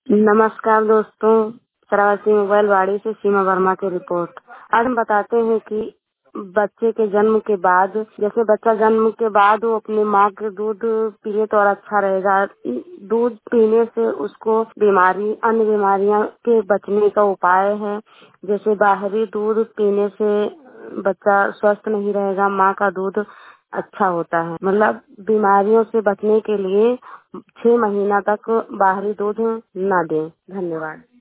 नमस्कार दोस्तों, श्रावस्ती मोबाइल वाड़ी से सीमा वर्मा की रिपोर्ट। आज हम बताते हैं कि बच्चे के जन्म के बाद, जैसे बच्चा जन्म के बाद वो अपनी माँ के दूध पिए तो और अच्छा रहेगा। दूध पीने से उसको अन्य बीमारियां के बचने का उपाय है। जैसे बाहरी दूध पीने से बच्चा स्वस्थ नहीं रहेगा। माँ का दूध अच्छा होता है। मतलब बीमारियों से बचने के लिए 6 महीना तक बाहरी दूध ना दें। धन्यवाद।